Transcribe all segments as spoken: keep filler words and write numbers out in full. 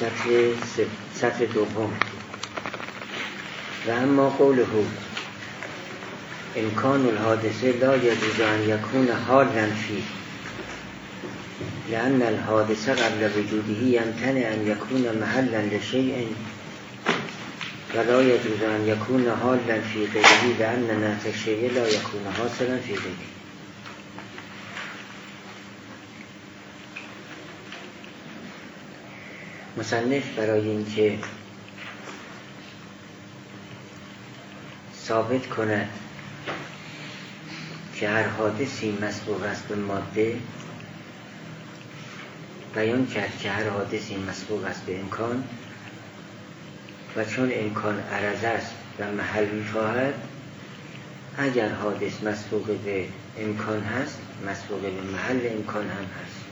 سطر سطر دوم. و اما قوله امکان الحادثه لا یجوز ان یکون حالا فیه لأن الحادثه قبل وجوده یمتنع ان یکون محلا لشیء ولا یجوز ان یکون حالا فی غیره لأن نعت الشیء لا یکون حاصلا فی غیره. مصنف برای اینکه ثابت کند که هر حادثی مسبوق است به ماده، بیان کرد که هر حادثی مسبوق است به امکان و چون امکان عرض است و محل می‌خواهد، اگر حادث مسبوق به امکان هست مسبوق به محل امکان هم هست.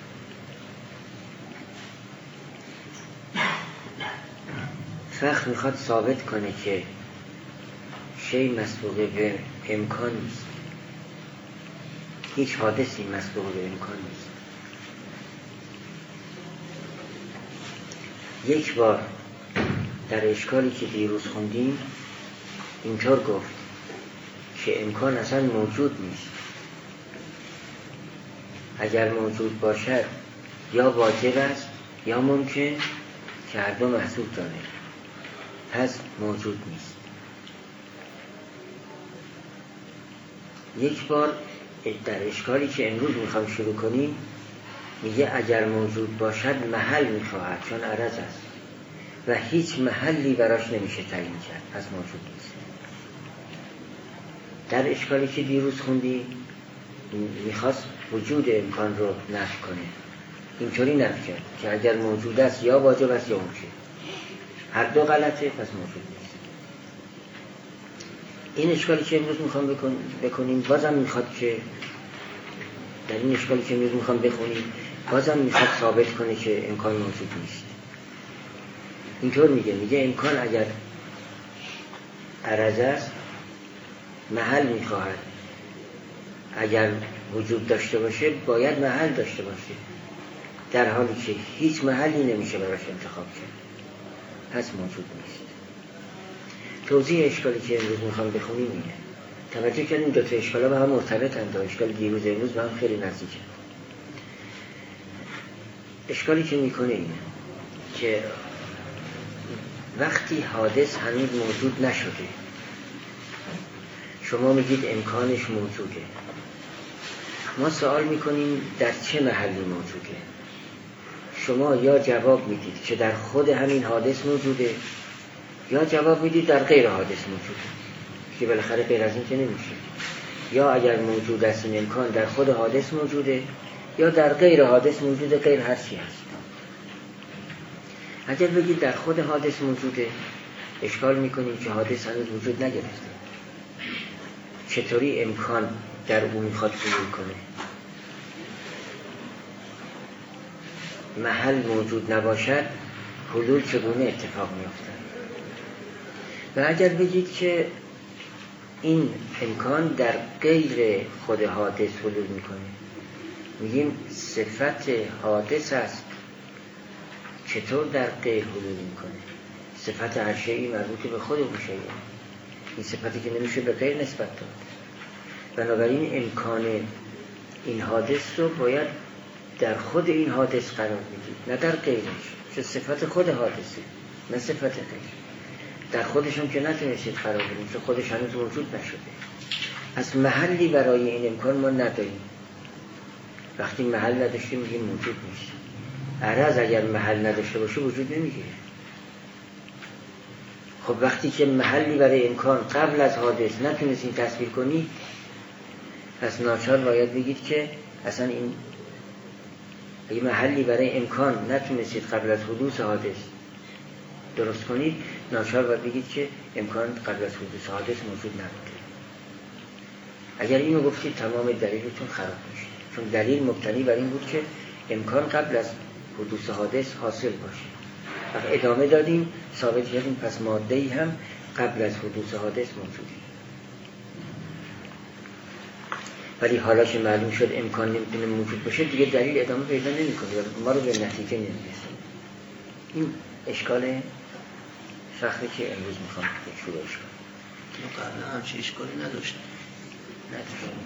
فقه میخواد ثابت کنه که شی مسبوق به امکان نیست، هیچ حادثی مسبوق به امکان نیست. یک بار در اشکالی که دیروز خوندیم اینطور گفت که امکان اصلا موجود نیست، اگر موجود باشد یا واجب است یا ممکن که هر دو محذوف دانه، پس موجود نیست. یک بار در اشکالی که امروز میخوام شروع کنیم میگه اگر موجود باشد محل میخواهد چون عرض است و هیچ محلی براش نمیشه تعیین کرد، پس موجود نیست. در اشکالی که دیروز خوندیم میخواست وجود امکان رو نفی کنه، اینطوری نفی کرد که اگر موجود است یا واجب است یا ممکن، هر دو غلطه پس موجود نیست. این اشکالی که امروز میخوام بکن بکنیم بازم میخواد که در این اشکالی که امروز میخوام بخونیم بازم میخواد ثابت کنه که امکان موجود نیست. اینطور میگه میگه امکان اگر عرض است محل میخواهد، اگر وجود داشته باشه باید محل داشته باشه، در حالی که هیچ محلی نمیشه براش انتخاب کرد، پس موجود نیست. توضیح اشکالی که امروز میخوام بخونیم اینه. توجه کنیم دو تا اشکالا با هم مرتبطند، اشکال دیروز امروز با هم خیلی نزدیکه. اشکالی که میکنه اینه که وقتی حادث هنوز موجود نشده شما میگید امکانش موجوده، ما سوال میکنیم در چه محلی موجوده؟ شما یا جواب میدید که در خود همین حادث موجوده یا جواب میدید در غیر حادث موجوده، که بالاخره غیر از این که نمیشه. یا اگر موجود است این امکان در خود حادث موجوده یا در غیر حادث موجوده، غیر هر چی هست. اگر بگید در خود حادث موجوده اشکال میکنیم که حادث هنوز وجود نگرفته، چطوری امکان در اون میخواد حلول کنه؟ محل موجود نباشد حلول چگونه اتفاق میفته؟ و اگر بگید که این امکان در غیر خود حادث حلول میکنه، میگیم صفت حادث است، چطور در غیر حلول میکنه؟ صفت هر شیئی مربوط به خود اون شیء، این صفتی که نمیشه به غیر نسبت داد. بنابراین امکان این حادث رو باید در خود این حادث قرار بدید، نه در غیرش، چه صفت خود حادثه نه صفت غیر. در خودشون که نتونستید قرار بدید چون خودش هنوز موجود نشده، از محلی برای این امکان ما نداریم. وقتی محل نداشتیم میگیم موجود نیست. عرض اگر محل نداشته باشه وجود نمیگیره. خب وقتی که محلی برای امکان قبل از حادث نتونستید تصویر کنید، پس ناچار باید بگید که اصلا این اگه محلی برای امکان نتونستید قبل از حدوث حادث درست کنید، ناچار باید بگید که امکان قبل از حدوث حادث موجود نبوده. اگر اینو گفتید تمام دلیلتون خراب میشه، چون دلیل مبتنی بر این بود که امکان قبل از حدوث حادث حاصل باشه. وقت ادامه دادیم ثابت کردیم پس ماده‌ای هم قبل از حدوث حادث موجوده. ولی حالا که معلوم شد امکان نمیتونه موجود باشه، دیگه دلیل ادامه پیدا نمیکنه و ما رو به نتیجه نمیرسونه. این اشکال شخصی که امروز میخوام شروعش کنم. ما قبلا همچه اشکالی نداشتیم. نداشتیم.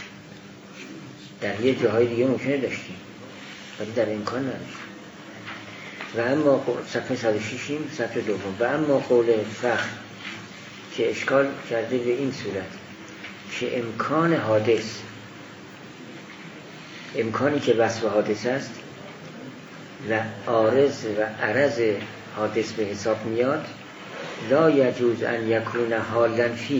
در یه جاهای دیگه ممکنه داشتیم ولی در امکان نداشتیم. و اما صفحه صد و شش صفحه دوم و اما قول فخر که اشکال کرده به این صورت که امکان حادث، امکانی که وصف حادث است و عارض و عرض حادث به حساب میاد، لا یجوز ان یکون حالا فیه،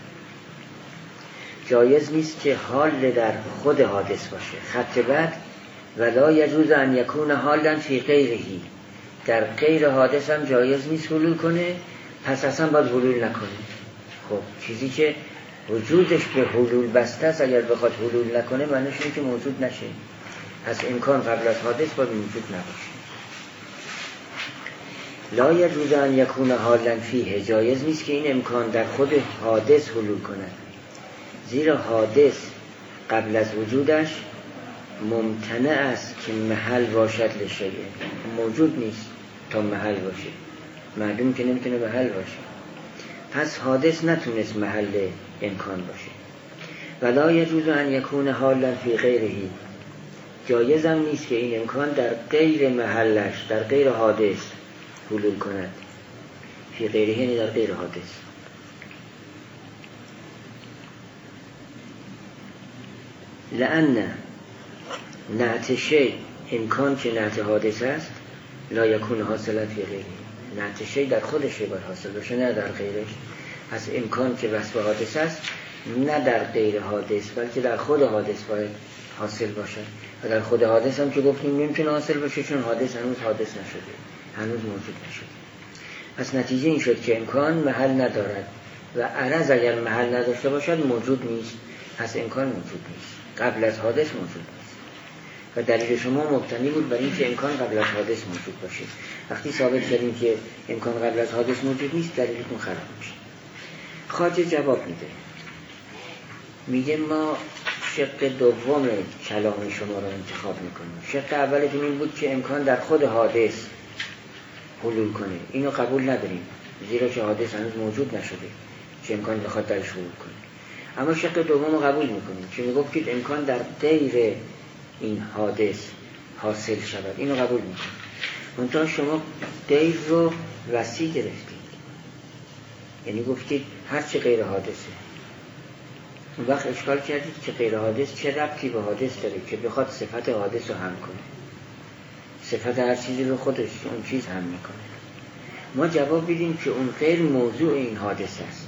جایز نیست که حال در خود حادث باشه. خط بعد و لا یجوز ان یکون حالا فی غیره، در غیر حادث هم جایز نیست حلول کنه، پس اصلا باید حلول نکنه. خب چیزی که وجودش به حلول بسته است اگر بخواد حلول نکنه معنیش اینه که موجود نشه. از امکان قبل از حادث باید موجود نباشه. لا یجوز ان یکون حالا فیه، جایز نیست که این امکان در خود حادث حلول کنه، زیرا حادث قبل از وجودش ممتنع است که محل باشد لشیء، موجود نیست تا محل باشه، معلوم که نمیتونه محل باشه، پس حادث نتونست محل امکان باشه. ولا یجوز ان یکون حالا فی غیره، جایز هم نیست که این امکان در غیر محلش، در غیر حادث حلول کند. فی غیره یعنی در غیر حادث. لأن نعت شیء، امکان که نعت حادث است، لا یکون حاصلا فی غیره، نعت شیء در خودش باید حاصل باشه نه در غیرش. پس امکان که وصف حادث است نه در غیر حادث بلکه در خود حادث باید حاصل باشه. و در خود حادث هم که گفتیم نمیتونه حاصل باشه چون حادث هنوز حادث نشده، هنوز موجود نشده. پس نتیجه این شد که امکان محل ندارد و عرض اگر محل نداشته باشد موجود نیست، پس امکان موجود نیست، قبل از حادث موجود نیست. و دلیل شما مبتنی بود بر این که امکان قبل از حادث موجود باشه. وقتی ثابت کردیم که امکان قبل از حادث موجود نیست دلیلتون خراب میشه. خواجه جواب میده، میگه ما شق دوم کلام شما را انتخاب میکنیم. شق اولتون این بود که امکان در خود حادث حلول کنه، اینو قبول نداریم زیرا که حادث هنوز موجود نشده که امکان بخواد درش حلول کنه. اما شق دوم رو قبول میکنیم که میگفتید امکان در غیر این حادث حاصل شود، اینو قبول میکنیم. منتها شما غیر رو وسیع گرفتید، یعنی گفتید هرچی غیر حادثه. اون وقت اشکال کردید که غیر حادث چه ربطی به حادث داره که بخواد صفت حادث رو هم کنه، صفت هر چیزی رو خودش اون چیز هم میکنه. ما جواب بیدیم که اون غیر موضوع این حادث است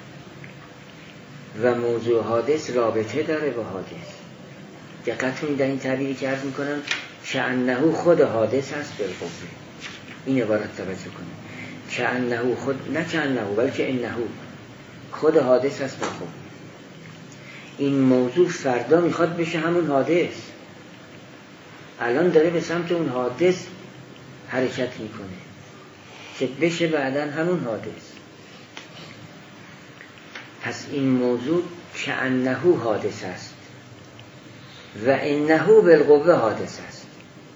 و موضوع حادث رابطه داره با حادث. دقت کنید در این تعبیری که عرض میکنم کأنه خود حادث است بالقوه، این عبارت توجه کنید، کأنه خود، نه کأنه بلکه انه خود حادث است بالقوه. این موضوع فردا میخواد بشه همون حادث، الان داره به سمت اون حادث حرکت میکنه که بشه بعداً همون حادث. پس این موضوع کأنه حادث است و انه بالقوه حادث است،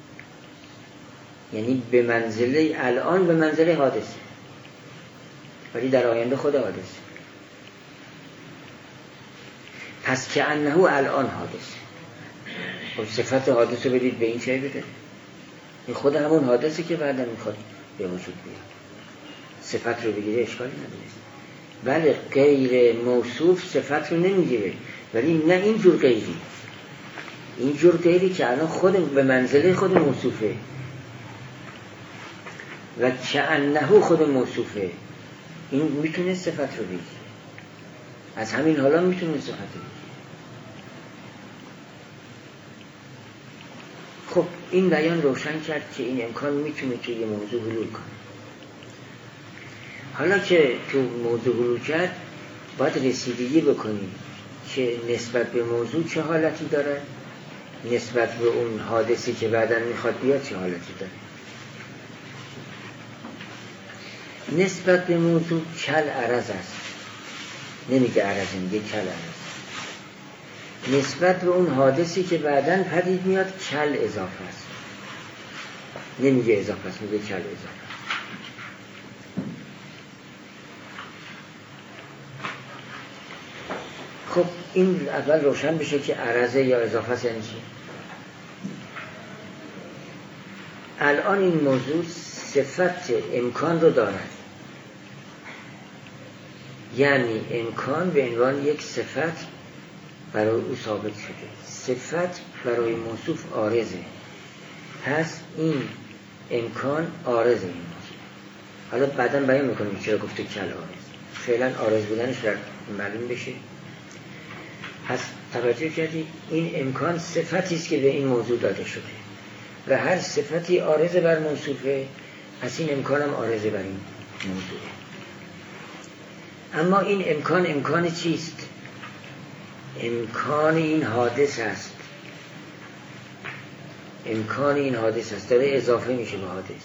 یعنی به منزله الان به منزله حادثه ولی در آینده خود حادثه. پس کأنه الان حادثه. خب صفت حادث رو بدید به این چه بده؟ این خود همون حادثه که بعدا میخواد به وجود بیاد. صفت رو بگیره اشکالی نداره. بله غیر موصوف صفت رو نمیگیره، ولی نه اینجور غیری، اینجور غیری که الان خود به منزله خود موصوفه و کأنه خود موصوفه، این میتونه صفت رو بگیره، از همین حالا میتونه صفت رو بگیره. خب این بیان روشن کرد که این امکان میتونه که یه موضوع حلول کنه. حالا که تو موضوع حلول کرد باید رسیدگی بکنیم که نسبت به موضوع چه حالتی داره، نسبت به اون حادثی که بعداً میخواد بیاد چه حالتی داره. نسبت به موضوع کل عرض است، نمیگه عرض، میگه کل عرض. نسبت به اون حادثی که بعداً پدید میاد کل اضافه است. نمیگه اضافه است، میگه کل اضافه است. خب این اول روشن بشه که عرضه یا اضافه است یعنی چی. الان این موضوع صفت امکان رو دارد، یعنی امکان به عنوان یک صفت برای او ثابت شده. صفت برای موصوف عارضه، پس این امکان عارض این موضوع. حالا بعدا بیان میکنیم چرا گفته کل عارض، فعلا عارض بودنش در معلوم بشه. پس توجه کردی این امکان صفتی است که به این موضوع داده شده و هر صفتی عارض بر موصوفه، پس این امکان هم عارض بر این موضوعه. اما این امکان امکان چیست؟ امکان این حادث است. امکان این حادث است، داره اضافه میشه به حادث.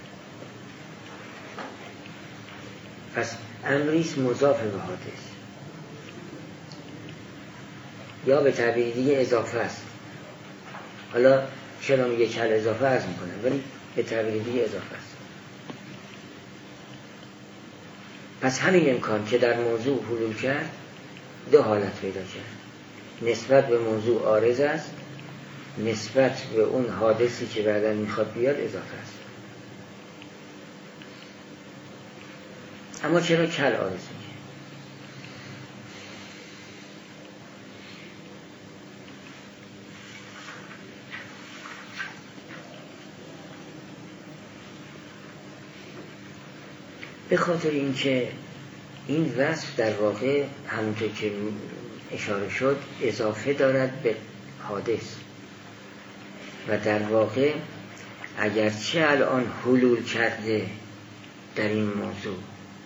پس امریست مضاف به حادث، یا به تعبیر دیگه اضافه است. حالا چرا میگه کل اضافه عرض میکنه، ولی به تعبیر دیگه اضافه است. پس همین امکان که در موضوع حلول کرد دو حالت پیدا کرد. نسبت به موضوع عارض است، نسبت به اون حادثی که بعداً میخواد بیاد اضافه است. اما چرا کل عارض میگه؟ به خاطر اینکه این وصف در واقع همونطور که اشاره شد اضافه دارد به حادث و در واقع اگرچه الان حلول کرده در این موضوع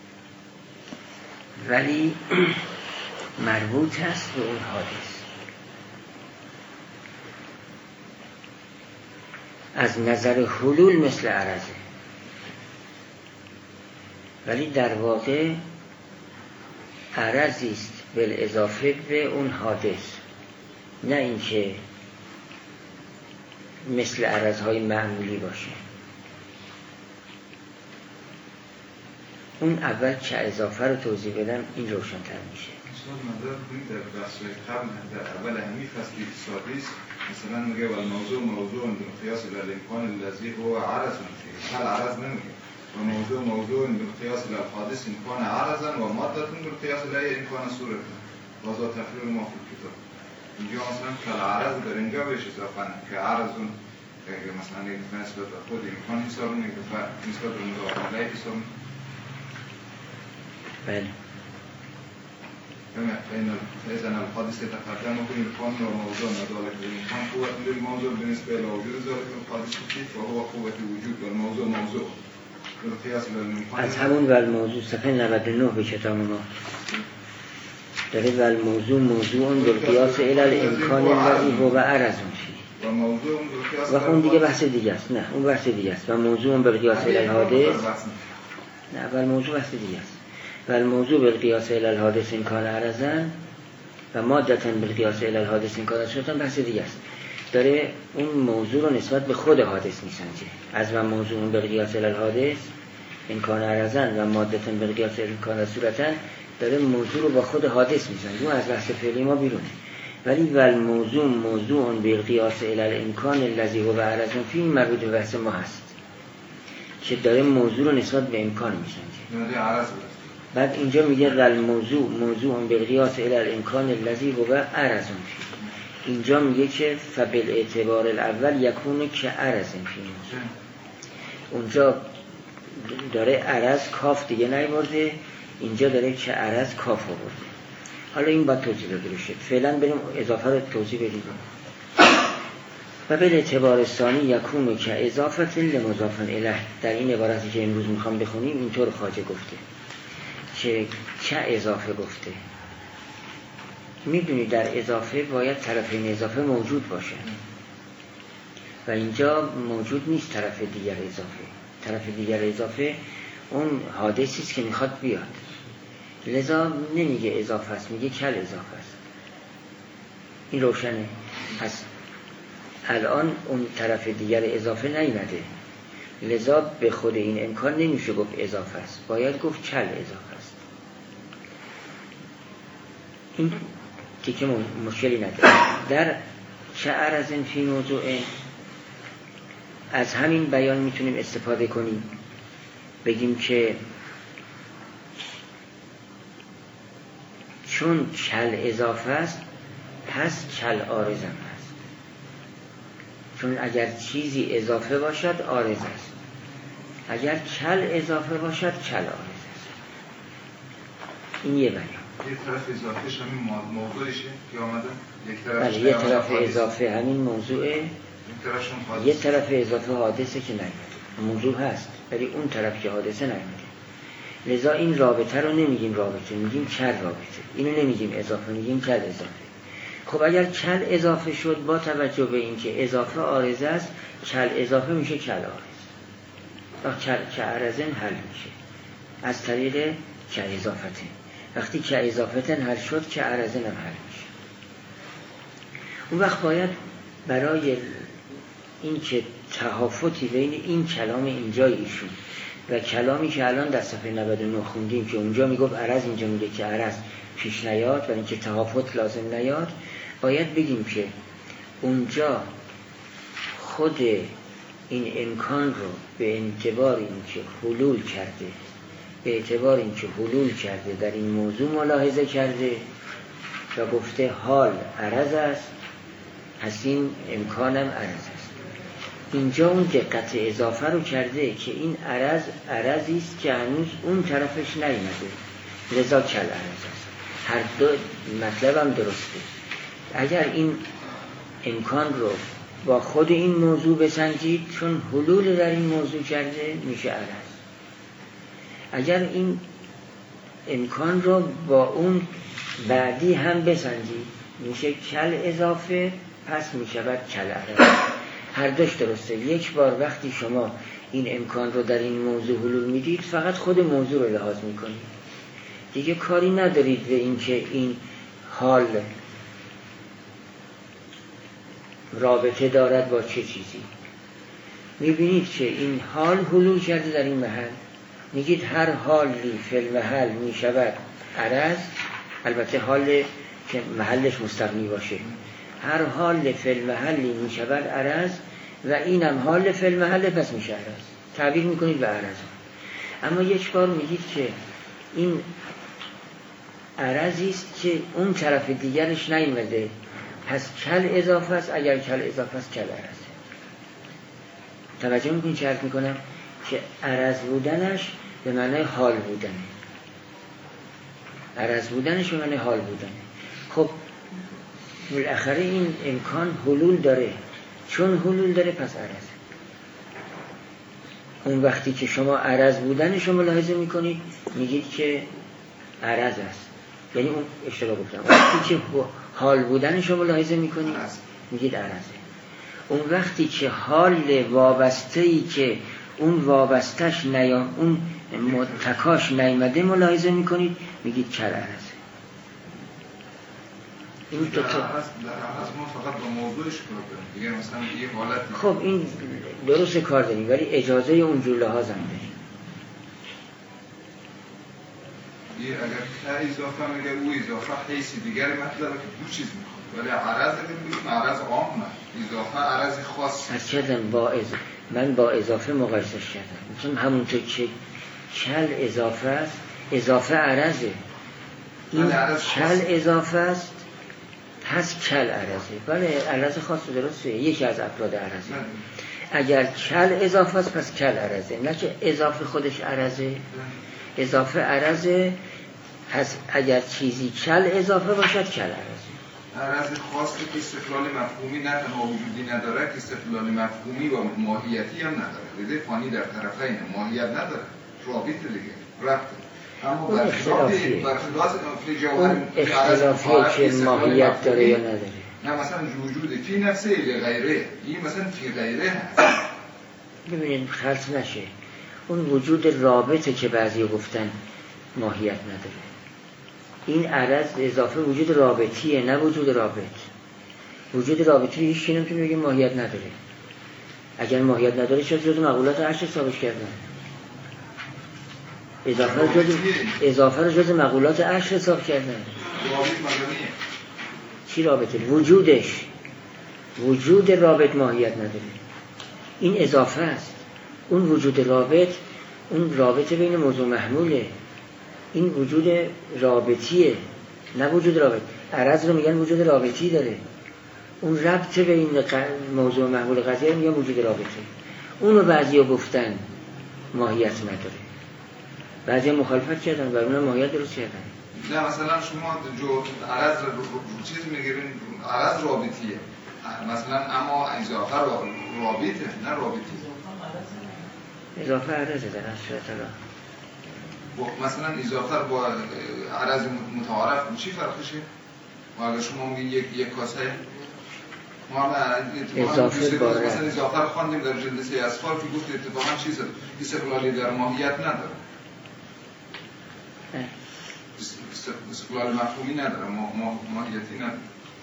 ولی مربوط است به اون حادث. از نظر حلول مثل عرضه، ولی در واقع عرضی است بالاضافه به اون حادث، نه اینکه مثل عرضهای معمولی باشه. اون اول که اضافه رو توضیح بدم این روشن‌تر میشه. استاد نظر کنید در بحث‌های قبل در اول همین فصل اقتصادی است، مثلا میگه و الموضوع موضوع بالقياس الامکان الذي هو عرض فيه، هل عرض نمیگه و موضوع موضوع بالقياس الحادث امکان عرضا و ماده بالقياس لا امکان صورت وضع تفریق ما فی الكتاب. اینجا مثلا کل عرض در اینجا بهش اضافه نه که عرض که مثلا نسبت به خود امکان حساب نمیگه و نسبت به مضاف الیه حساب. بله. إذن الحادث يتقدم في الإمكان وموضوع ذلك الإمكان قوة للموضوع بالنسبة لوجود ذلك الحادث فيه فهو قوة وجود والموضوع موضوع بالقياس للإمكان. از همون والموضوع صفحه نود و نه به کتاب ما داره والموضوع موضوع بالقياس إلى الإمكان الذي هو عرض فيه و موضوع بالقياس. و اون دیگه بحث دیگه است. نه اون بحث دیگه است. و موضوع بالقياس إلى الحادث. نه اول موضوع بحث دیگه است. و الموضوع بالقياس الى الحادث ان كان عرضا و مادة بالقياس الى الحادث ان كان صورتا بحث دیگه است. داره اون موضوع رو نسبت به خود حادث میسنجه. از و موضوع بالقياس الى الحادث ان كان عرضا و مادة بالقياس ان كان صورتا داره موضوع رو با خود حادث میسنجه. اون از بحث فعلی ما بیرونه. ولی و الموضوع موضوع بالقياس الى الامکان الذي هو عرض فيه مربوط به بحث ما هست که داره موضوع رو نسبت به امکان میسنجه. نه عرض بود. بعد اینجا میگه و الموضوع موضوع بالقياس الى الامکان الذي هو عرض فيه. اینجا میگه که فبالاعتبار الاول یکون که عرض فيه. اونجا داره عرض کاف دیگه نیورده، اینجا داره که عرض کاف آورده. حالا این باید توضیح داده بشه. فعلا بریم اضافه رو توضیح بدیم. و بالاعتبار ثانی یکون که اضافه لمضاف الیه. در این عبارتی که امروز میخوام بخونیم اینطور خواجه گفته که چه اضافه گفته. میدونی در اضافه باید طرفین اضافه موجود باشه و اینجا موجود نیست طرف دیگر اضافه. طرف دیگر اضافه اون حادثی است که میخواد بیاد، لذا نمیگه اضافه است، میگه کل اضافه است. این روشنه. پس الان اون طرف دیگر اضافه نیامده، لذا به خود این امکان نمیشه گفت اضافه است، باید گفت چل اضافه است. این تیکه مشکلی نداره. در چه عرض فی موضوع، از همین بیان میتونیم استفاده کنیم بگیم که چون چل اضافه است پس چل عارض هم هست، چون اگر چیزی اضافه باشد عارض است، اگر چل اضافه باشد چل عارض است. این یه بیان. یک طرف اضافهش همین موضوعشه که آمده، یک طرف بله یک طرف اضافه همین موضوعه، یه طرف اضافه حادثه که نیامده. موضوع هست ولی اون طرف که حادثه نیامده. لذا این رابطه رو نمیگیم رابطه، میگیم چل رابطه. اینو نمیگیم اضافه، میگیم چل اضافه. خب اگر چل اضافه شد با توجه به اینکه اضافه عارضه است، چل اضافه میشه چل عارض. وقت چل چه عرضن حل میشه از طریق چه اضافته. وقتی چه اضافتن حل شد چه عرضن هم حل میشه. اون وقت باید برای این که تهافتی بین این کلام اینجای ایشون و کلامی که الان در صفحه نود و نه خوندیم که اونجا میگفت عرض، اینجا میگه که عرض پیش نیاد و اینکه تهافت لازم نیاد، باید بگیم که اونجا خود این امکان رو به اعتبار اینکه حلول کرده به اعتبار اینکه حلول کرده در این موضوع ملاحظه کرده و گفته حال عرض است، پس این امکانم عرض است. اینجا اون دقت اضافه رو کرده که این عرض عرضی است که هنوز اون طرفش نیامده، لذا کل عرض است. هر دو مطلب هم درسته. اگر این امکان رو با خود این موضوع بسنجید، چون حلول در این موضوع کرده میشه عرض. اگر این امکان رو با اون بعدی هم بسنجید میشه کل اضافه، پس میشود کل عرض. هر دوش درسته. یک بار وقتی شما این امکان رو در این موضوع حلول میدید فقط خود موضوع رو لحاظ میکنید، دیگه کاری ندارید به این که این حال رابطه دارد با چه چیزی. میبینید که این حال حلول کرده در این محل، میگید هر حالی فی المحل میشود عرض، البته حال که محلش مستغنی باشه، هر حال فی المحلی میشود عرض و اینم حال فی المحل پس میشه عرض، تعبیر میکنید به عرض. اما یک بار میگید که این عرضی است که اون طرف دیگرش نیامده، پس کل اضافه است. اگر کل اضافه است کل عرضه. توجه میکنید چه عرض میکنم؟ که عرض بودنش به معنی حال بودنه، عرض بودنش به معنی حال بودنه. خب بالاخره این امکان حلول داره، چون حلول داره پس عرضه. اون وقتی که شما عرض بودنش رو ملاحظه میکنید میگید که عرض است، یعنی اون اشتباه گفتم. وقتی که حال بودنش رو ملاحظه میکنید میگید عرضه. اون وقتی که حال وابسته‌ای که اون وابستش نیام اون متکاش نیامده ملاحظه میکنید میگید کل عرضه. این در عرض ما فقط با موضوعش کار داریم دیگه، مثلا یه حالت. خب این درست کار داریم ولی اجازه اونجور لحاظ هم داریم. یه اگر که اضافه میگه او اضافه حیثی دیگر مطلبه که دو چیز میخواد، ولی عرض نمیگیم عرض عام نه، اضافه عرض خاص. از کردم با از... من با اضافه مقایسش کردم، مثلا همونطور که کل اضافه است، اضافه عرضه، این کل اضافه است پس کل عرضه. بله عرض خاص درسته، یکی از افراد عرضه. اگر کل اضافه است پس کل عرضه، نه که اضافه خودش عرضه. اضافه عرضه، پس اگر چیزی کل اضافه باشد کل عرضه. عرض خاصی که استقلال مفهومی نه تنها وجودی نداره که استقلال مفهومی و ماهیتی هم نداره. دیده فانی در طرفین ماهیت نداره، رابط دیگه رفته. اما اون اختلافیه، اون اختلافیه که ماهیت داره یا نداره. نه مثلا وجود فی نفسه غیره، این مثلا فی غیره هست. ببینید خلط نشه، اون وجود رابطه که بعضی گفتن ماهیت نداره. این عرض اضافه وجود رابطیه، نه وجود رابط. وجود رابطی هیچ کی نمیتونه بگه ماهیت نداره. اگر ماهیت نداره شد جز مقولات عشر حسابش کردن. اضافه رو جز اضافه رو جز مقولات عشر حساب کردن. رابط مدنیه. چی رابطه؟ وجودش وجود رابط ماهیت نداره. این اضافه است. اون وجود رابط اون رابطه بین موضوع محموله. این وجود رابطیه، نه وجود رابط. عرض رو میگن وجود رابطی داره. اون ربط بین موضوع محمول قضیه میگن وجود رابطه. اونو بعضیا گفتن ماهیت نداره، بعضیا مخالفت کردن و اونم ماهیت درست کردن. نه مثلا شما جو عرض رو چیز میگیرین، عرض رابطیه مثلا، اما اضافه رابطه نه رابطی. اضافه عرضه در اصل طلا. مثلا اضافه با عرض متعارف چی فرقشه؟ و اگر شما میگین یک یک کاسه ما اضافه باره مثلا اضافه رو خواندیم در جلد سه اسفار که گفت اتفاقا چیز استقلالی در ماهیت نداره، استقلال مفهومی نداره، ما ماهیتی نداره.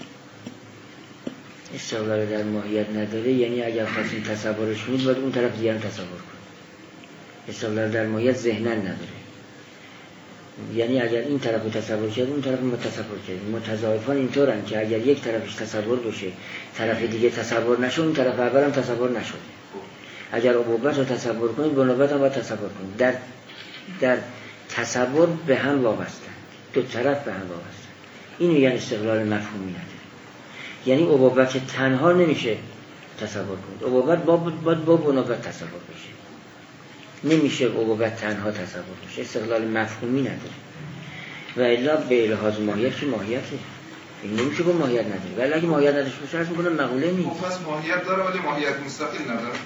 استقلال در ماهیت نداره یعنی اگر خواستیم تصورش کنید باید اون طرف دیگه هم تصور کنید. استقلال در ماهیت ذهناً نداره، یعنی اگر این طرف رو تصور کرد اون طرف رو تصور کرد. متضاعفان اینطورن که اگر یک طرفش تصور بشه طرف دیگه تصور نشه، اون طرف اول هم تصور نشده. اگر ابوبت رو تصور کنید بنوبت هم باید تصور کنید. در در تصور به هم وابسته، دو طرف به هم وابسته. این میگن استقلال مفهومی نداره. یعنی ابوبت تنها نمیشه تصور کنید، ابوبت باید با بنوبت تصور بشه. نمیشه ابوبت تنها تصور بشه، استقلال مفهومی نداره. و الا به لحاظ ماهیت که ماهیته، این نمیشه با ماهیت نداره. ولی اگه ماهیت نداشته باشه عرض میکنم مقوله نیست. پس ماهیت داره ولی ماهیت مستقل نداره.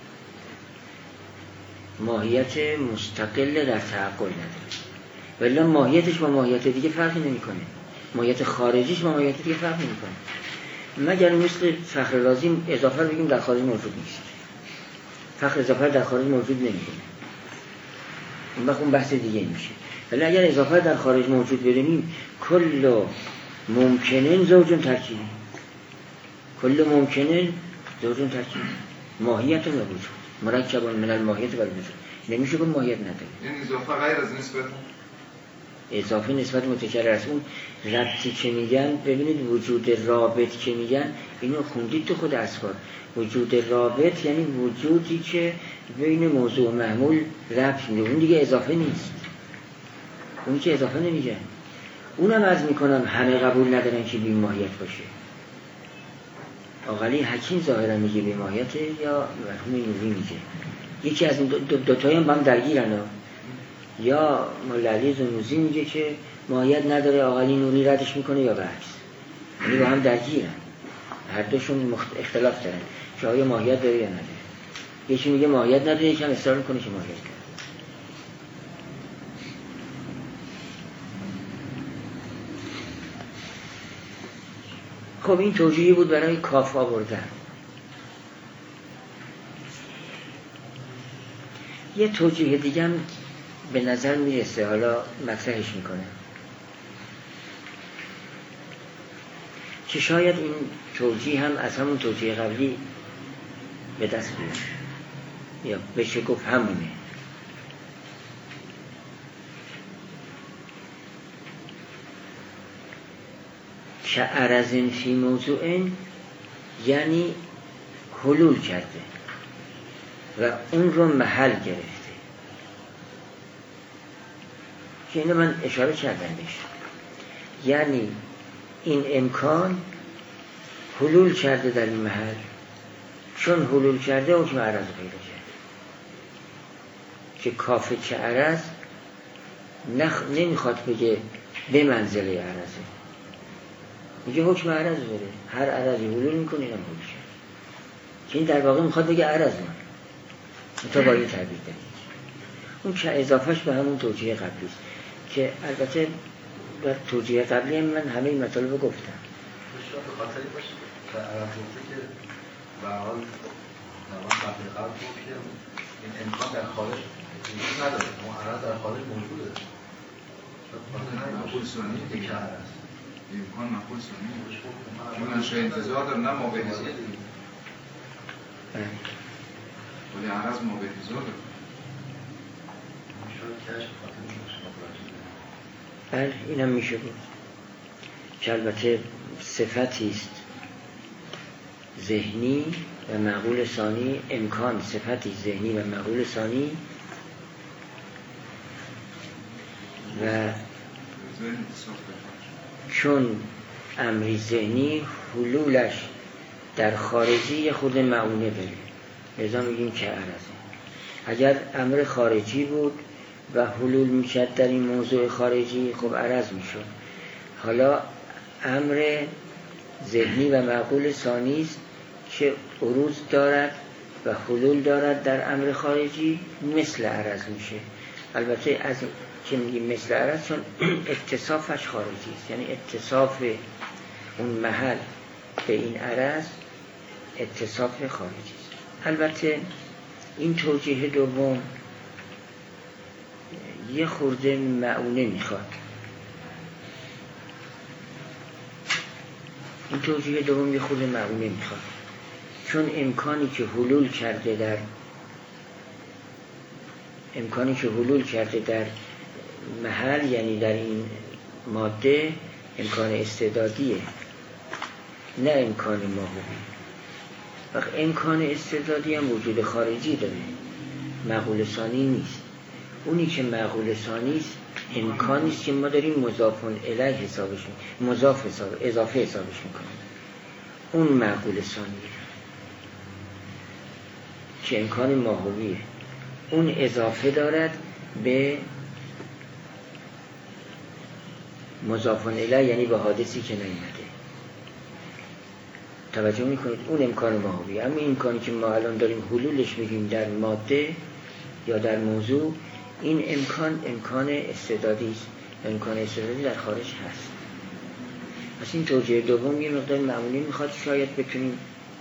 ماهیت مستقل در تعقل نداره. ولی ماهیتش با ماهیت دیگه فرقی نمیکنه. ماهیت خارجیش با ماهیت دیگه فرق نمیکنه. مگر مثل فخر رازی اضافه بگیم در خارج موجود نیست. فخر اضافه در خارج موجود نمیشه. اون وقت اون بحث دیگه میشه. ولی اگر اضافه در خارج موجود بدونیم کل ممکنن زوجون ترکیبی، کل ممکنن زوجون ترکیبی، ماهیت و وجود مرکبان من الماهیت و الوجود. نمیشه که ماهیت نداره. این اضافه غیر از نسبت اضافه نسبت متکرر است. اون ربطی که میگن ببینید وجود رابط که میگن اینو خوندید تو خود اسفار. وجود رابط یعنی وجودی که بین موضوع و محمول ربط میده، اون دیگه اضافه نیست. اون که اضافه نمیگن. اونم عرض میکنم همه قبول ندارن که بی ماهیت باشه. آقلی حکیم ظاهرا میگه بی ماهیت یا مرحوم نوری میگه. یکی از این دو, دو, دو تایی هم با هم درگیرن ها. یا مولالی زنوزی میگه که ماهیت نداره، آقلی نوری ردش میکنه، یا برعکس. یعنی با هم درگیرن، هر دوشون مخت... اختلاف دارن که آیا ماهیت داره یا نداره. یکی میگه ماهیت نداره، یکی هم اصرار میکنه که ماهیت داره. خب این توجیهی بود برای کاف آوردن. یه توجیه دیگه هم به نظر میرسه، حالا مطرحش میکنه که شاید این توجیه هم از همون توجیه قبلی به دست بیاد یا بشه گفت همونه. که عرضن فی موضوعن یعنی حلول کرده و اون رو محل گرفته، که اینو من اشاره کردم بهش. یعنی این امکان حلول کرده در این محل، چون حلول کرده حکم عرض پیدا کرده که کافه که عرض نخ... نمیخواد بگه به منزله عرضه، میگه حکم عرض داره، هر عرضی حلول میکنه اینم حلول کرد، که این در واقع میخواد بگه عرض من تا با این تعبیر دارید. اون که اضافهش به همون توجیه قبلی است که البته در توجیه قبلی هم من همه این مطالب رو گفتم. شاید به خاطری باشه که عرض گفته که به حال نمان قبل قبل بود که این امکان در خارج وجود نداره، اما عرض در خارج موجوده. مقول ثانی دیگه عرض امکان مقول ثانی چون انشاء انتظار داره، نه ما به حضور ولی عرض موقع ظهر بله اینم میشه بود که البته صفتی است ذهنی و معقول ثانی، امکان صفتی ذهنی و معقول ثانی و چون امری ذهنی حلولش در خارجی خود معونه داره، لذا میگیم که عرضه. اگر امر خارجی بود و حلول میشد در این موضوع خارجی، خب عرض میشد. حالا امر ذهنی و معقول ثانی است که عروض دارد و حلول دارد در امر خارجی، مثل عرض میشه. البته از که میگیم مثل عرض چون اتصافش خارجی است، یعنی اتصاف اون محل به این عرض اتصاف خارجی است. البته این توجیه دوم یه خورده معونه میخواد. این توجیه دوم یه خورده معونه میخواد، چون امکانی که حلول کرده در امکانی که حلول کرده در محل، یعنی در این ماده، امکان استعدادیه، نه امکان ماهوی. وقت امکان استعدادی هم وجود خارجی داره، معقول ثانی نیست. اونی که معقول ثانی است امکانی است که ما داریم مضاف الیه حسابش میکنیم، مضاف حساب اضافه حسابش میکنیم. اون معقول ثانیه که امکان ماهویه، اون اضافه دارد به مضاف الیه، یعنی به حادثی که نیامده. توجه میکنید؟ اون امکان ماهویه. اما این امکانی که ما الان داریم حلولش میگیم در ماده یا در موضوع، این امکان امکان استعدادی است. امکان استعدادی در خارج هست. پس این توجیه دوم یه مقدار معمولی میخواد، شاید بتونیم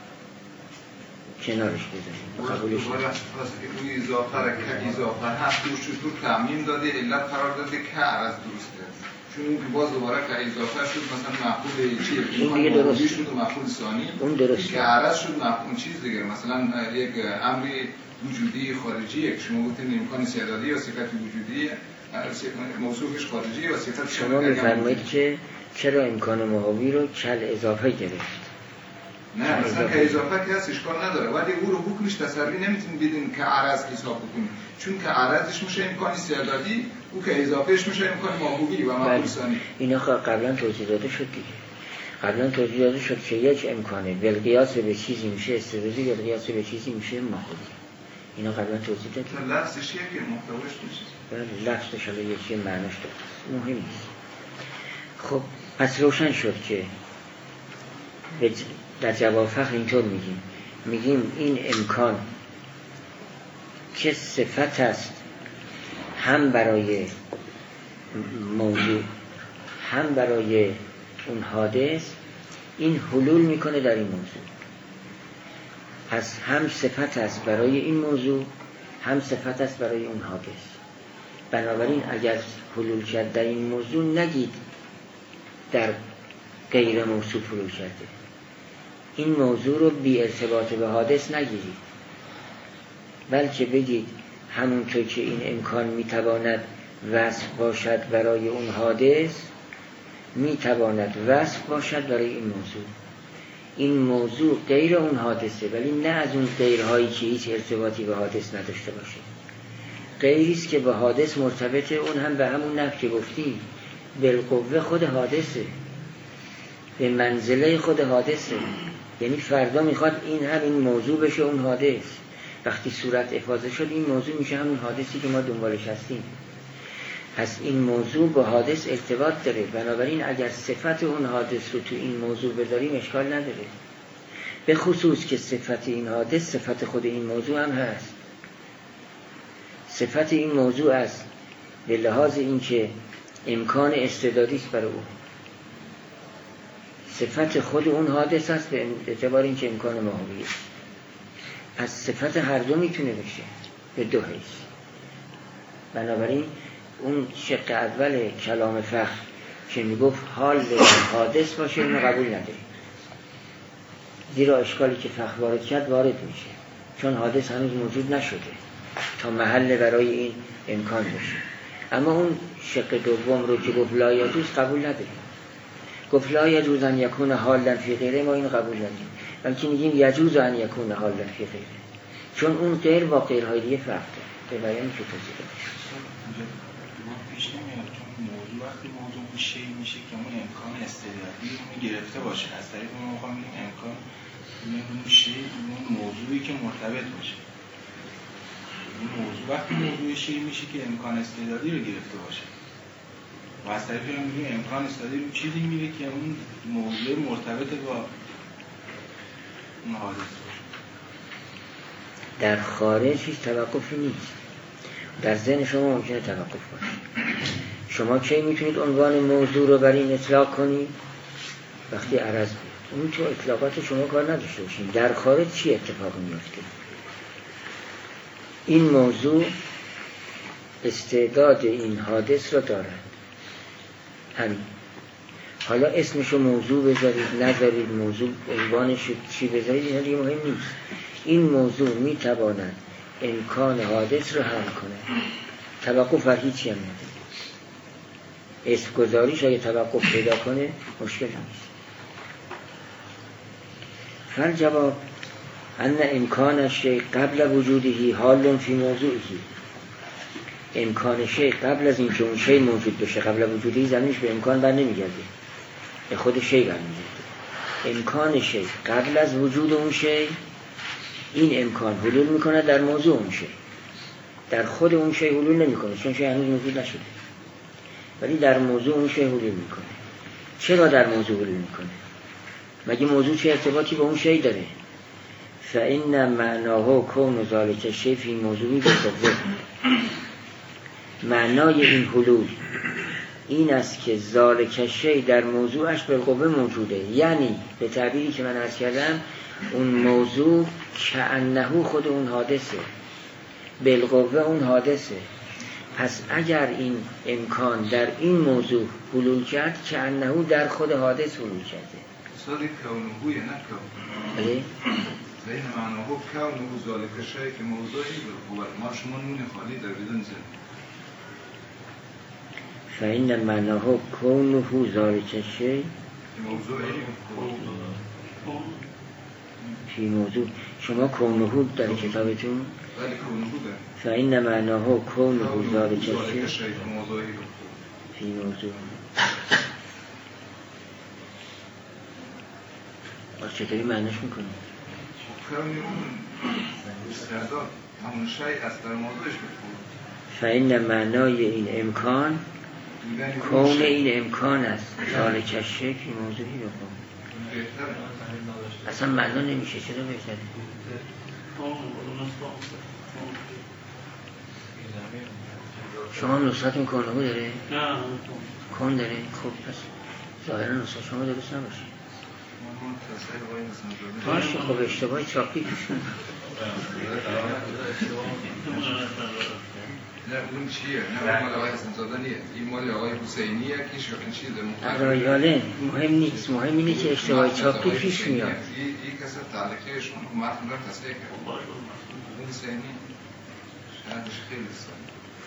کنارش بذاریم، قبولش کنیم. اون اضافه را که اضافه هست دوش چطور تعمیم داده، علت قرار داده که عرض درسته، چون اون باز دوباره که اضافه شد مثلا مفعول چیه، اون دیگه درست شد و مفعول ثانی، اون درست که عرض شد مفعول چیز دیگه، مثلا یک امری وجودی خارجی که شما گفتین امکان استعدادی یا صفت وجودی، موصوفش خارجی و صفت شما میفرمایید که چرا امکان ماهوی رو کل اضافه گرفت؟ نه مثلا که اضافه که هست اشکال نداره، ولی او رو حکمش تسری نمیتونید بدین که عرض حساب بکنید، چون که عرضش میشه امکان استعدادی، او که اضافهش میشه امکان ماهوی و مفعول ثانی. اینا قبلا توضیح داده شد دیگه. قبلا توضیح داده شد که یک امکانه بالقیاس به چیزی میشه استعدادی، بالقیاس به چیزی میشه ماهوی. اینا قبلا توضیح دادیم. لفظش یه که محتواش میشه. بله لفظش حالا یکی معناش داره. مهم نیست. خب پس روشن شد که در جواب فقر اینطور میگیم میگیم این امکان که صفت است هم برای موضوع هم برای اون حادث، این حلول میکنه در این موضوع. پس هم صفت است برای این موضوع، هم صفت است برای اون حادث. بنابراین اگر حلول کرد در این موضوع، نگید در غیر موصوف حلول کرده. این موضوع رو بی ارتباط به حادث نگیرید، بلکه بگید همونطور که این امکان میتواند وصف باشد برای اون حادث، میتواند وصف باشد برای این موضوع. این موضوع غیر اون حادثه، ولی نه از اون غیرهایی که هیچ ارتباطی به حادث نداشته باشه. غیریست که به حادث مرتبطه، اون هم به همون نحو که گفتیم بالقوه خود حادثه، به منزله خود حادثه. یعنی فردا میخواد این هم این موضوع بشه اون حادث. وقتی صورت افاضه شد این موضوع میشه همون حادثی که ما دنبالش هستیم. پس این موضوع با حادث ارتباط داره. بنابراین اگر صفت اون حادث رو تو این موضوع بذاریم اشکال نداره، به خصوص که صفت این حادث صفت خود این موضوع هم هست. صفت این موضوع است به لحاظ این که امکان استعدادی است برای او، صفت خود اون حادث است به اعتبار این که امکان ماهوی است. پس صفت هر دو میتونه بشه به دو حیث. بنابراین اون شق اول کلام فقه که میگفت حال حادث باشه اینو قبول نداره، زیرا اشکالی که فقه وارد کرد وارد میشه. چون حادث هنوز موجود نشده تا محل برای این امکان باشه. اما اون شق دوم رو که گفت لا یجوز قبول نداریم. گفت لا یجوز ان یکون حالا فی غیره، ما این قبول نداریم، بلکه میگیم یجوز ان یکون حالا فی غیره، چون اون غیر با غیرهای دیگه فرق داره. به بیان که توضیح بده پیش نمیاد، چون موضوع وقتی موضوع شی میشه که اون امکان استعدادی اون گرفته باشه، از طریق ما میخوام این امکان اون شی اون موضوعی که مرتبط باشه. این موضوع وقتی موضوع شی میشه که امکان استعدادی رو گرفته باشه و از طریق ما میگیم امکان استعدادی رو چیزی میره که اون موضوع مرتبط با اون حادثه باشه. در خارج هیچ توقفی نیست، در ذهن شما ممکنه توقف باشه. شما کی میتونید عنوان موضوع رو بر این اطلاق کنید؟ وقتی عرض بود. اون تو اطلاقات شما کار نداشته باشید. در خارج چی اتفاق میفته؟ این موضوع استعداد این حادث رو دارد، همین. حالا اسمشو موضوع بذارید نذارید، موضوع عنوانش چی بذارید، اینا دیگه مهم نیست. این موضوع میتواند امکان حادث رو حل کنه، توقف بر هیچی هم نداره. اسم گذاریش اگه توقف پیدا کنه مشکل نیست. فالجواب ان امکان شیء قبل وجودهی حال فی موضوعهی. امکان شیء قبل از اینکه اون شیء موجود بشه، قبل وجودهی زمینش به امکان بر نمیگرده، به خود شیء برمیگرده. امکان شیء قبل از وجود اون شیء، این امکان حلول میکنه در موضوع اون شیء، در خود اون شیء حلول نمیکنه چون شیء هنوز موجود نشده، ولی در موضوع اون شیء حلول میکنه. چرا در موضوع حلول میکنه؟ مگه موضوع چه ارتباطی با اون شیء داره؟ فإن معناه کون ذلک الشیء فی موضوعی بالقوه. معنای این حلول این است که ذلک الشیء در موضوعش بالقوه موجوده، یعنی به تعبیری که من عرض کردم اون موضوع کأنه خود اون حادثه، بالقوه اون حادثه. پس اگر این امکان در این موضوع حلول کرد، کأنه در خود حادث حلول کرده. استاد کونهوی نه کون. بله؟ این معناه کونه ذالک الشیء که موضوعی بالقوه، ما شما نون خالی در بدون زن. فإن معناه کونه ذالک الشیء موضوعی فی موضوع. شما کونه در کتابتون؟ ولی کونه ده. فإن معناه کونه ذالک الشیء موضوعی فی موضوع. باز چطوری معنیش میکنیم؟ کونی اون استعداد همون شیء از در موضوعش بکنه. فإن معنای این امکان کون این امکان است، ذالک الشیء فی موضوعی بکن. اصلا معنا نمیشه. چرا بهتره؟ شما نسختون کونهو داره؟ نه کون داره؟ خب پس ظاهرا نسخه شما درست نباشه. باشه خب اشتباه چاپی پیش کنید. نه اون چیه؟ نه مال آقای حسن زاده نیه، این مال آقای حسینیه که شکن چیزه رایاله مهم نیست، مهم اینه که اشتباه چاپی پیش میاد. این کسی تعلیقیشون که متن را تصحیح کرد. اون حسینی شهرش خیلی سایی.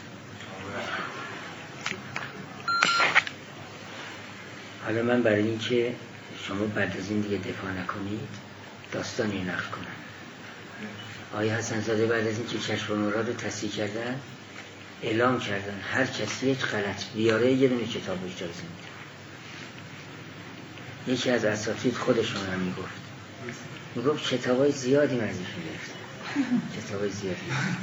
حالا من برای این که شما بعد از این دیگه دفاع نکنید داستانی نقل کنم. آقای حسن زاده بعد از این که کشف المراد رو تصحیح کردن اعلام کردن هر کسی یک غلط بیاره یه دونه کتاب اجازه میده. یکی از اساتید خودشون هم میگفت میگفت کتابای زیادی من ازش میگرفتم، کتابای زیادی.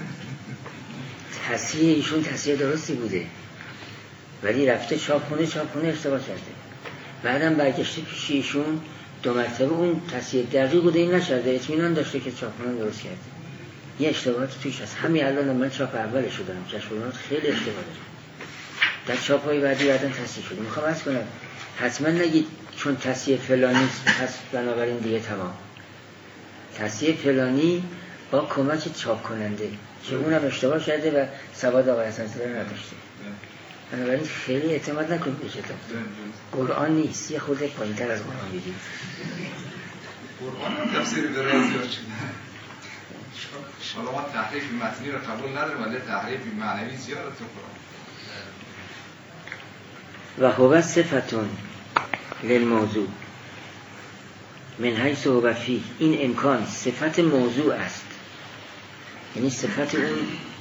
تصحیح ایشون تصحیح درستی بوده ولی رفته چاپخونه چاپخونه اشتباه کرده. بعدم برگشته پیش ایشون دو مرتبه اون تصحیح دقیق بوده این نشده، اطمینان داشته که چاپخونه درست کرده. یه اشتباهات توش هست. همین الان من چاپ اولش رو دارم، کشف المراد خیلی اشتباه داره. در چاپ‌های بعدی بعداً تصحیح شده. میخوام عرض کنم حتما نگید چون تصحیح فلانی پس بنابراین دیگه تمام. تصحیح فلانی با کمک چاپ کننده که اونم اشتباه کرده و سواد آقای حسن زاده نداشته. بنابراین خیلی اعتماد نکنید به کتاب. قرآن نیست، یه خورده پایین‌تر از قرآن بگید. قرآن تفسیر برای زیاد شده. حالا ما تحریف متنی رو قبول نداریم ولی تحریف معنوی زیاده تو قرآن. و هو صفتون للموضوع من حیث هو فیه، این امکان صفت موضوع است، یعنی صفت اون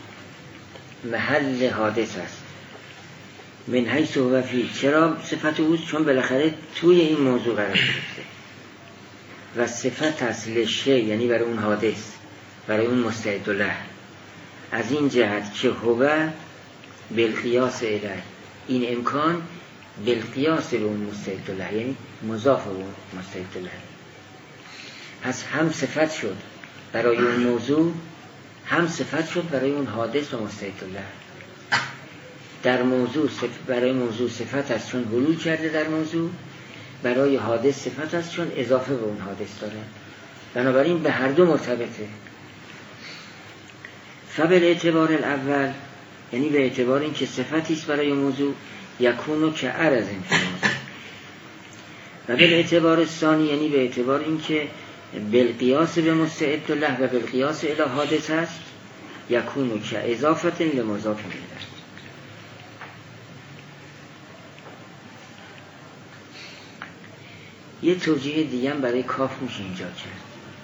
محل حادث است. من حیث هو فیه، چرا صفت اوست؟ چون بالاخره توی این موضوع قرار گرفته. و صفت است لشی، یعنی برای اون حادث، برای اون مستعد له، از این جهت که هو بالقیاس الیه، این امکان بالقیاس به اون مستعد له، یعنی مضاف به اون مستعد له. پس هم صفت شد برای اون موضوع، هم صفت شد برای اون حادث و مستعد له. در موضوع صف... برای موضوع صفت است چون حلول کرده در موضوع، برای حادث صفت است چون اضافه به اون حادث داره. بنابراین به هر دو مرتبطه. فبل اعتبار الاول، یعنی به اعتبار این که صفتی است برای موضوع، یکونو که عرض این موضوع. و به اعتبار ثانی، یعنی به اعتبار این که بالقیاس به مستعد له و بالقیاس الی حادث است، یکونو که اضافت لمضاف الیه. یه توجیه دیگه هم برای کاف میشه اینجا کرد.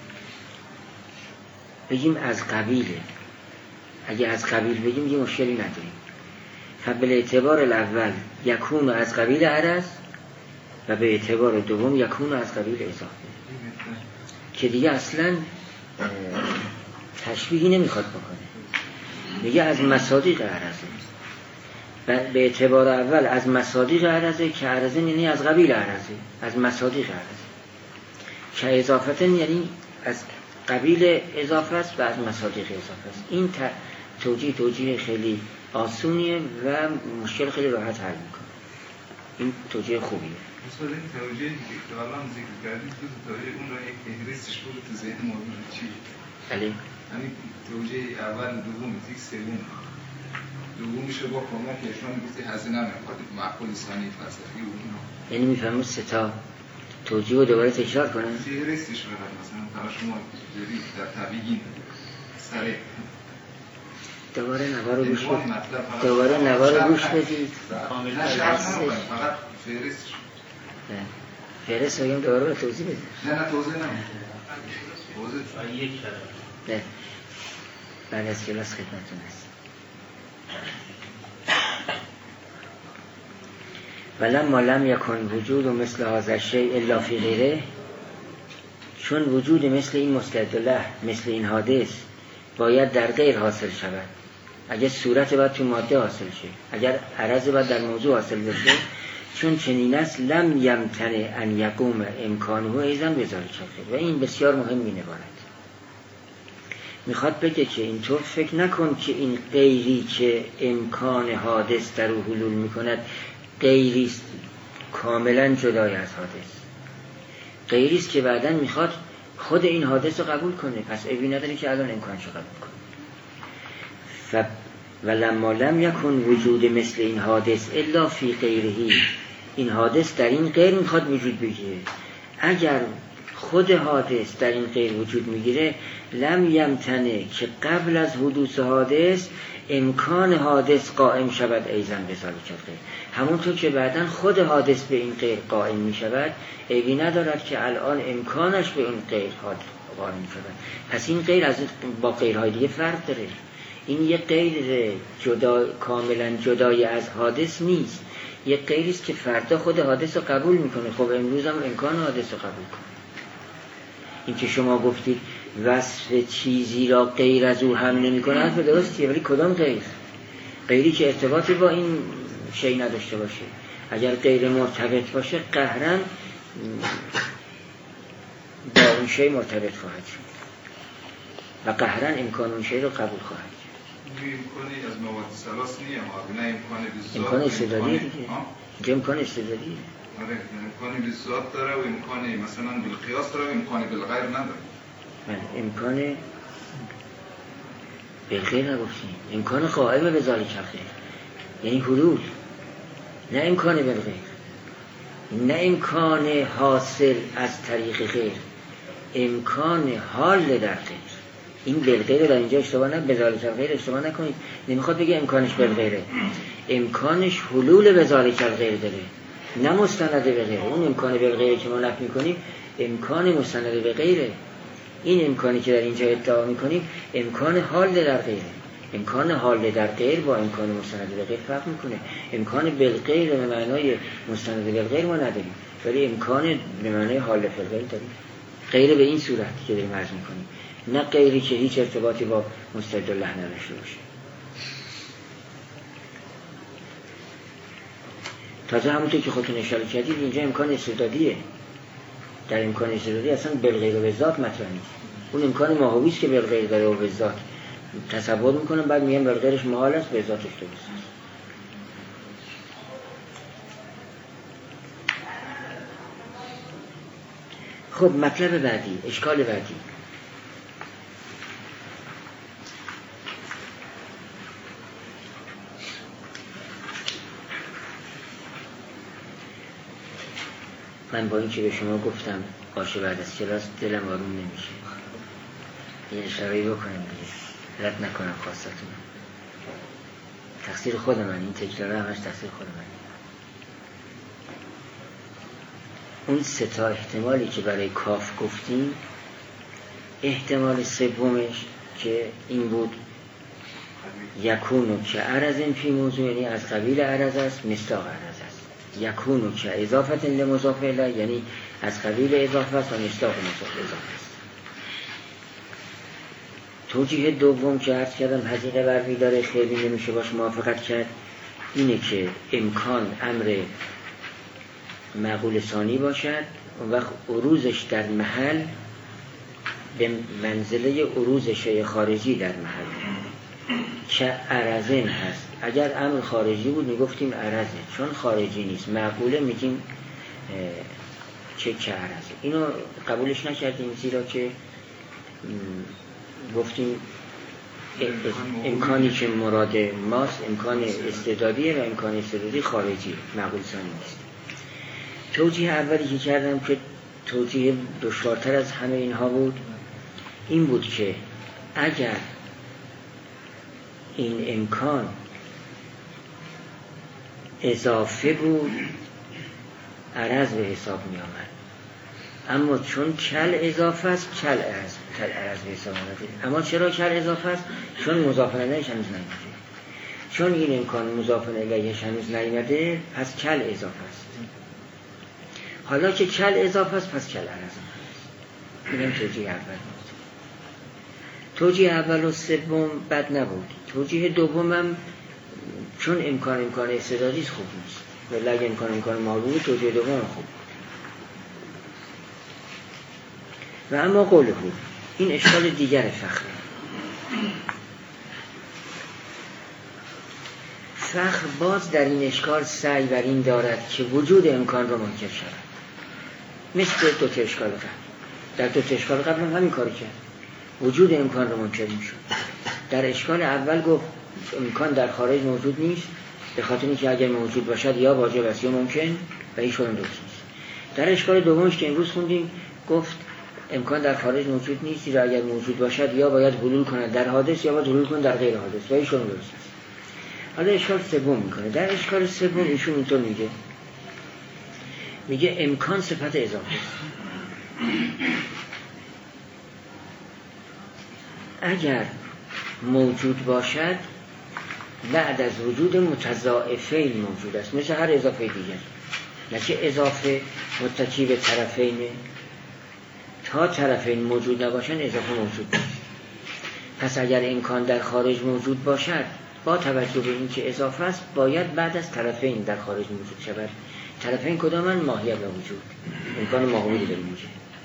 بگیم از قبیله. اگه از قبیل بگیم یه مشکلی نداریم. فبل اعتبار الاول یکون از قبیل عرض و به اعتبار دوم یکون از قبیل اضافه، که دیگه اصلا تشبیهی نمیخواد بکنه. میگه از مصادیق عرضه. به اعتبار اول از مصادیق عرضه، که عرضه یعنی از قبیل عرضه، از مصادیق عرضه. که اضافتن یعنی از قبیل اضافه است و از مصادیق اضافه است. این توجیه توجیه خیلی آسونیه و مشکل خیلی راحت حل میکنه. این توجیه خوبیه. مثلا این توجیه که الان ذکر کردید تو توجیه اون را یک فهرستش بود تو ذهن موضوع چی؟ بله. یعنی توجیه اول دوم یک سوم دومیش با کمک ایشون گفتی هزینه میخواد معقول ثانی فلسفی و اینا، یعنی میفهمم سه تا توجیه رو دوباره تکرار کنم. فهرستش فقط مثلا برای شما جوری در تبیین سره دوباره نوا رو گوش بدید. دوباره نوا رو گوش بدید. فقط فهرستش. نه. فهرست رو دوباره توضیح بدید. نه نه توضیح نمیدم. توضیح یک کلمه. نه. بعد از کلاس خدمتتون هست. ولما لم یکن وجود مثل هذا الشیء الا فی غیره، چون وجود مثل این مستعد له، مثل این حادث باید در غیر حاصل شود. اگر صورت باید تو ماده حاصل شه، اگر عرض باید در موضوع حاصل بشه. چون چنین است لم یمتنع ان یقوم امکانه ایضا بذلک و این بسیار مهم می‌نماید. میخواد بگه که اینطور فکر نکن که این غیری که امکان حادث در او حلول میکند غیریست کاملا جدای از حادث، غیریست که بعداً میخواد خود این حادث رو قبول کنه، پس عیبی نداره که الان امکانشو قبول کنه. ف ولما لم یکن وجود مثل این حادث الا فی غیرهی، این حادث در این غیر میخواد وجود بگیره. اگر خود حادث در این غیر وجود میگیره لم یمتنه که قبل از حدوث حادث امکان حادث قائم شود ایضا به ذالک غیر، همونطور که بعداً خود حادث به این غیر قائم میشود، عیبی ندارد که الان امکانش به این غیر قائم شود. پس این غیر از با غیرهای دیگه فرق داره. این یک غیر جدا کاملا جدای از حادث نیست، یک غیریست که فردا خود حادث رو قبول میکنه. خب امروز هم امکان حادث رو قبول کنه. این که شما گفتید وصف چیزی را غیر از او هم نمی کنه حرف درستیه، ولی کدام غیر؟ غیری که ارتباطی با این شی نداشته باشه. اگر غیر مرتبط باشه قهرن با اون شی مرتبط خواهد شد و قهرن امکان اون شی رو قبول خواهد کرد. امکانی از مواد ثلاث نیه ما، نه امکان بذات، امکان استعدادی دیگه. اینجا امکان استعدادی. آره امکانی بذات داره و امکانی مثلا بالقیاس داره و امکانی بالغیر نداره. من امکان بالغیر نگفتیم، امکان قائم به ذالک غیر یعنی حلول، نه امکان بالغیر، نه امکان حاصل از طریق غیر، امکان حال در غیر. این بالغیره در اینجا اشتباه نه، بذالک الغیر اشتباه نکنید. نمیخواد بگه امکانش بالغیره، امکانش حلول بذالک الغیر داره، نه مستند به غیره. اون امکان بالغیره که ما نفی میکنیم امکان مستند به غیره. این امکانی که در اینجا ادعا میکنیم امکان حال در غیره. امکان حال در غیر با امکان مستند به غیر فرق میکنه. امکان بالغیر به معنای مستند به غیر ما نداریم، ولی امکان به معنای حال فی الغیر داریم. غیر به این صورت که داریم عرض میکنیم، نه غیری که هیچ ارتباطی با مستند الله نداشته باشه. تازه همونطور که خودتون اشاره کردید اینجا امکان استعدادیه. در امکان استعدادی اصلا بالغیر و بالذات مطرح نیست. اون امکان ماهوی است که بالغیر داره و بالذات تصور میکنم، بعد میگم بالغیرش محال است، بالذاتش درست است. خب مطلب بعدی، اشکال بعدی. من با این که به شما گفتم باشه بعد از کلاس دلم آروم نمیشه. این اشاره بکنم دیگه، رد نکنم خواستتون. تقصیر خود من، این تکراره همش تقصیر خود من. اون سه تا احتمالی که برای کاف گفتیم، احتمال سومش که این بود یکونو که عرضن فی موضوع، یعنی از قبیل عرض است، مصداق عرض است. یکونو که اضافت لمضاف الیه، یعنی از قبیل اضافه است و مصداق مضاف اضافه است. توجیه دوم که عرض کردم حدیقه برمی داره، خیلی نمیشه باش موافقت کرد، اینه که امکان امر معقول ثانی باشد، اون وقت عروضش در محل به منزله عروض شیء خارجی در محل که عرضن هست. اگر امر خارجی بود میگفتیم عرضه، چون خارجی نیست معقوله میگیم چه که عرضه. اینو قبولش نکردیم زیرا که گفتیم امکانی که مراد ماست امکان استعدادیه و امکان استعدادی خارجی، معقول ثانی نیست. توجیه اولی که کردم که توجیه دشوارتر از همه اینها بود، این بود که اگر این امکان اضافه بود عرض به حساب می آمد، اما چون کل اضافه است کل عرض کل عرض به حساب آمده. اما چرا کل اضافه است؟ چون مضاف الیهش هنوز نیامده. چون این امکان مضاف الیهش هنوز نیامده پس کل اضافه است. حالا که کل اضافه است پس کل عرض است. اینم توجیه اول بود. توجیه اول و سوم بد نبود. توجیه دومم چون امکان امکان استعدادی خوب نیست، ولی اگه امکان امکان معلومه توجیه دوم خوب. و اما قوله بود این اشکال دیگر فخره. فخر باز در این اشکال سعی بر این دارد که وجود امکان را منکر شود، مثل دو تا اشکال قبل. در دو تا اشکال قبل هم همین کاری کرد، وجود امکان را منکر می‌شد. در اشکال اول گفت امکان در خارج موجود نیست، به خاطر اینکه اگر موجود باشد یا واجب است یا ممکن و هیچ کدوم درست نیست. در اشکال دومش که امروز خوندیم گفت امکان در خارج موجود نیست، زیرا اگر موجود باشد یا باید حلول کند در حادث یا باید حلول کند در غیر حادث و هیچ کدوم درست نیست. حالا اشکال سوم میکنه. در اشکال سوم ایشون اینطور میگه میگه امکان صفت اضافه است. اگر موجود باشد بعد از وجود متضاعفین موجود است، مثل هر اضافه دیگر، نه که اضافه متکی به طرفینه. تا طرفین موجود نباشن اضافه موجود نیست. پس اگر امکان در خارج موجود باشد با توجه به این که اضافه است باید بعد از طرفین در خارج موجود شود. طرفین کدامن؟ ماهیت و وجود. امکان ماهوی داره میگه.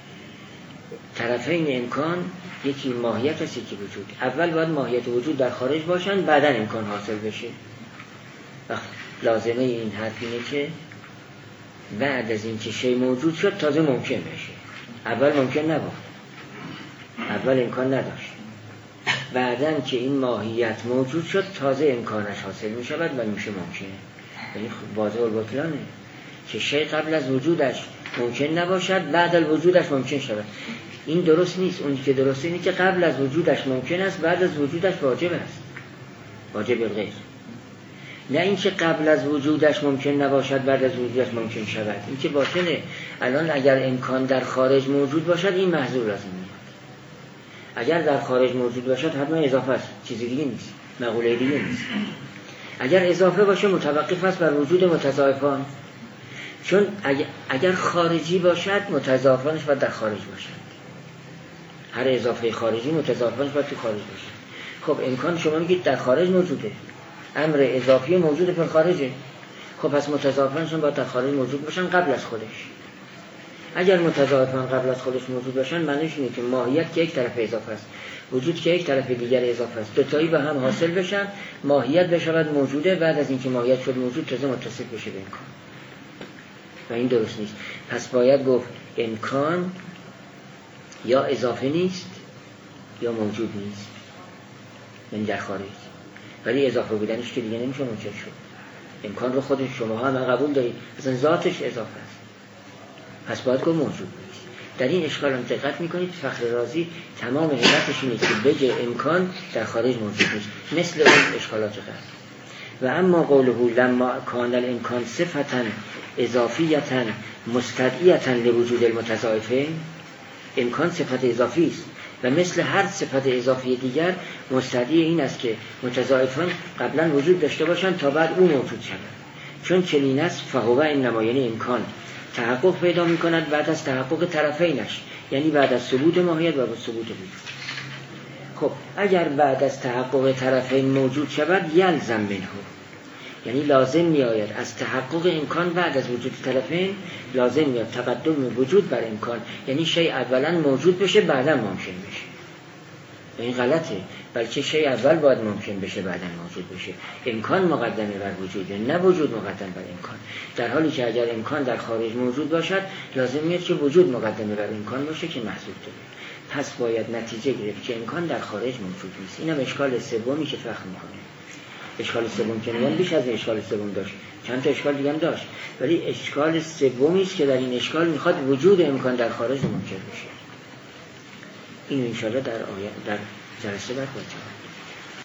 طرفین امکان یکی ماهیت است یکی وجود. اول باید ماهیت و وجود در خارج باشن بعدا امکان حاصل بشه. لازمه این حرف اینه که بعد از این که شی موجود شد تازه ممکن بشه. اول ممکن نبود، اول امکان نداشت. بعدن که این ماهیت موجود شد تازه امکانش حاصل می شود و میشه ممکنه. یعنی واضح البطلانه که شی قبل از وجودش ممکن نباشد بعد از وجودش ممکن شود. این درست نیست. اون که درسته اینه که قبل از وجودش ممکن است، بعد از وجودش واجب است، واجب الغیر. نه اینکه قبل از وجودش ممکن نباشد بعد از وجودش ممکن شود. این که باطنه. الان اگر امکان در خارج موجود باشد این محذور لازم میاد. اگر در خارج موجود باشد حتما اضافه است، چیزی دیگه نیست، مقوله دیگه نیست. اگر اضافه باشه متوقف است بر وجود متضاعفان، چون اگر, اگر خارجی باشد متضاعفانش باید در خارج باشد. هر اضافه خارجی متضاعفانش باید تو خارج باشه. خب امکان شما میگید در خارج موجوده، امر اضافی موجود پر خارجه، خب پس متضاعفانشون باید در خارج موجود باشن قبل از خودش. اگر متضاعفان قبل از خودش موجود باشن معنیش اینه که ماهیت که یک طرف اضافه است، وجود که یک طرف دیگر اضافه است، دو تایی به هم حاصل بشن، ماهیت بشود موجوده، بعد از اینکه ماهیت شد موجود تازه متصل بشه به امکان. و این درست نیست. پس باید گفت امکان یا اضافه نیست یا موجود نیست، یعنی در خارج. ولی اضافه بودنش که دیگه نمیشه منکر شد. امکان رو خود شما هم قبول دارید، مثلا ذاتش اضافه است، پس باید گفت موجود نیست. در این اشکال هم دقت میکنید فخر رازی تمام حیرتش اینه که بجه امکان در خارج موجود نیست، مثل اون اشکالات قبل. و اما قوله لما کان الامکان صفتا اضافیتا مستدعیتا لوجود المتضاعفین، امکان صفت اضافی است و مثل هر صفت اضافی دیگر مستدعی این است که متضاعفان قبلا وجود داشته باشند تا بعد او موجود شود. چون چنین است فهو انما، یعنی امکان تحقق پیدا می کند بعد از تحقق طرفینش، یعنی بعد از ثبوت ماهیت و ثبوت وجود. خب اگر بعد از تحقق طرفین موجود شود یلزم منه، یعنی لازم می آید از تحقق امکان بعد از وجود طرفین لازم می آید تقدم وجود بر امکان، یعنی شی اولا موجود بشه بعدا ممکن بشه. این غلطه، بلکه شی اول باید ممکن بشه بعدا موجود بشه. امکان مقدمه بر وجود، نه وجود مقدم بر امکان. در حالی که اگر امکان در خارج موجود باشد لازم میاد که وجود مقدمه بر امکان باشه که محذوف داره. پس باید نتیجه گرفت که امکان در خارج موجود نیست. اینم اشکال سومی که فهم میکنه. اشکال سوم که نمیان بیش از اشکال سوم داشت، چند تا اشکال دیگه هم داشت، ولی اشکال سومی است که در این اشکال میخواد وجود امکان در خارج منکر بشه. این ان شاء الله در آیه در جلسه بعد باید